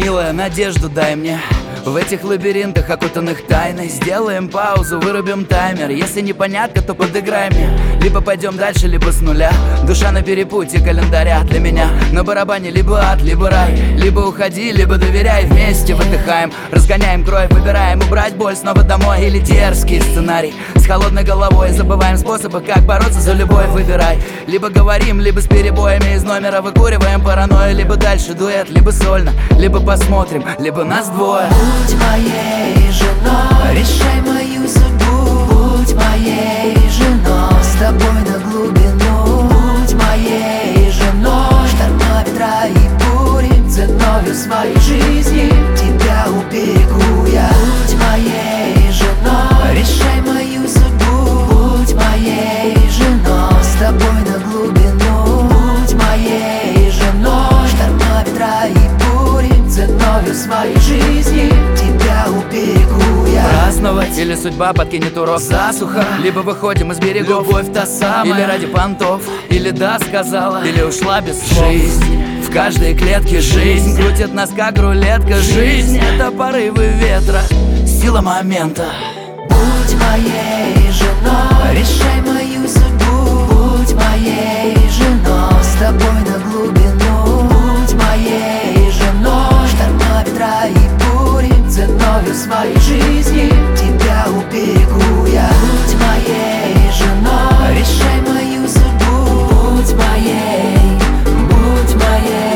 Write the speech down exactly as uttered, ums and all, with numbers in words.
Милая, надежду дай мне. В этих лабиринтах, окутанных тайной, сделаем паузу, вырубим таймер. Если непонятно, то подыграй мне. Либо пойдем дальше, либо с нуля. Душа на перепутье календаря для меня. На барабане либо ад, либо рай. Либо уходи, либо доверяй. Вместе выдыхаем, разгоняем кровь, выбираем убрать боль снова домой. Или дерзкий сценарий с холодной головой. Забываем способы, как бороться за любовь. Выбирай, либо говорим, либо с перебоями из номера выкуриваем паранойю. Либо дальше дуэт, либо сольно, либо посмотрим, либо нас двое. Будь моей женой, решай мою судьбу. Будь моей женой, с тобой на глубину. Будь моей женой, шторма, ветра и бури, ценою своей жизни тебя уберегу я. Будь моей женой, решай мою судьбу. Будь моей женой, с тобой на глубину. Будь моей женой, шторма, ветра и бури, ценою своей жизни тебя уберегу я. Праздновать или судьба подкинет урок засуха. Либо выходим из берегов, любовь та самая. Или ради понтов, или да сказала, или ушла без слов. Жизнь, в каждой клетке жизнь крутит нас как рулетка. Жизнь — это порывы ветра, сила момента. Будь моей женой, решай мою судьбу. Будь моей женой, с тобой на глубину. Будь моей женой, шторма, ветра и бури, ценою своей жизни тебя уберегу я. Будь моей женой, решай мою судьбу. Будь моей, будь моей.